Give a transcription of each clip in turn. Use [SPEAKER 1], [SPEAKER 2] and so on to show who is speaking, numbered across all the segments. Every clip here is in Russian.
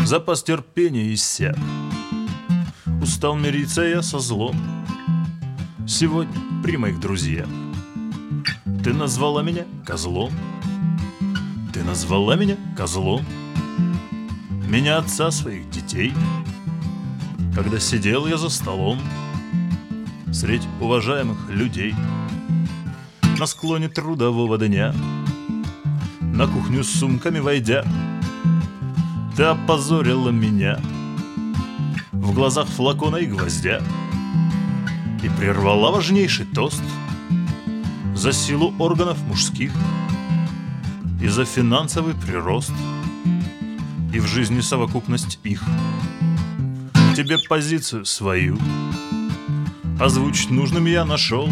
[SPEAKER 1] Запас терпения иссяк. Устал мириться я со злом. Сегодня при моих друзьях ты назвала меня козлом. Ты назвала меня козлом. Меня, отца своих детей, когда сидел я за столом средь уважаемых людей. На склоне трудового дня, на кухню с сумками войдя, ты опозорила меня в глазах флакона и гвоздя и прервала важнейший тост за силу органов мужских и за финансовый прирост и в жизни совокупность их. Тебе позицию свою озвучить нужным я нашел.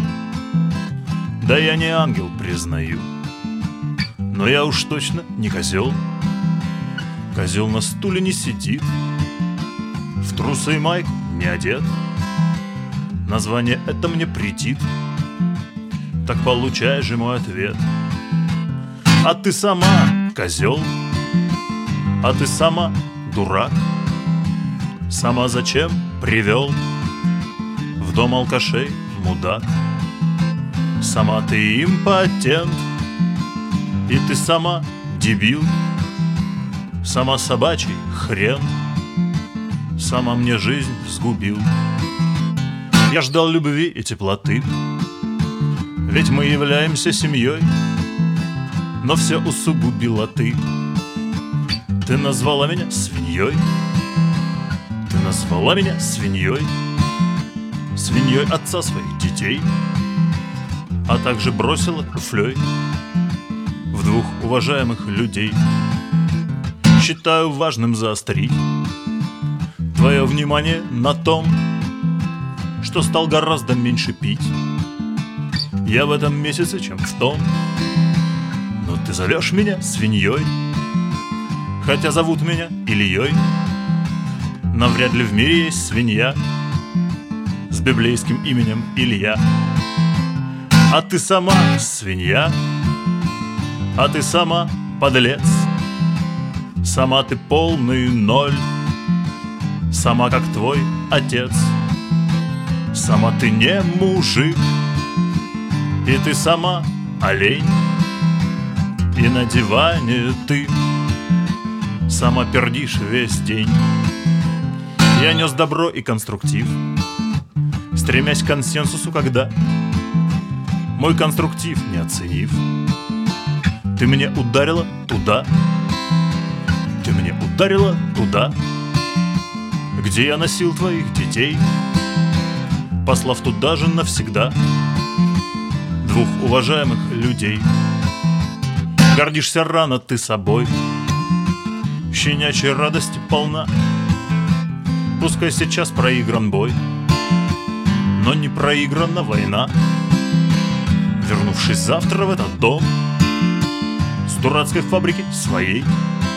[SPEAKER 1] Да я не ангел, признаю, но я уж точно не козел. Козел на стуле не сидит, в трусы и майку не одет. Название это мне претит, так получай же мой ответ. А ты сама козел, а ты сама дурак. Сама зачем привел в дом алкашей мудак? Сама ты импотент, и ты сама дебил. Сама собачий хрен, сама мне жизнь сгубил. Я ждал любви и теплоты, ведь мы являемся семьей, но все усугубила ты. Ты назвала меня свиньей. Ты назвала меня свиньей, свиньей отца своих детей, а также бросила туфлей в двух уважаемых людей. Считаю важным заострить твое внимание на том, что стал гораздо меньше пить я в этом месяце, чем в том. Но ты зовешь меня свиньей, хотя зовут меня Ильей. Навряд ли в мире есть свинья с библейским именем Илья. А ты сама свинья, а ты сама подлец. Сама ты полный ноль, сама как твой отец. Сама ты не мужик, и ты сама олень. И на диване ты сама пердишь весь день. Я нес добро и конструктив, стремясь к консенсусу, когда мой конструктив не оценив, ты мне ударила туда. Ты мне ударила туда, где я носил твоих детей, послав туда же навсегда двух уважаемых людей. Гордишься рано ты собой, щенячьей радости полна. Пускай сейчас проигран бой, но не проиграна война. Вернувшись завтра в этот дом с дурацкой фабрики своей,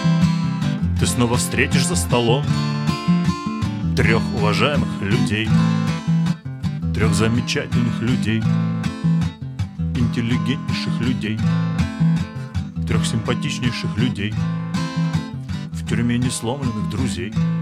[SPEAKER 1] ты снова встретишь за столом трех уважаемых людей, трех замечательных людей, интеллигентнейших людей, трех симпатичнейших людей, в тюрьме несломленных друзей.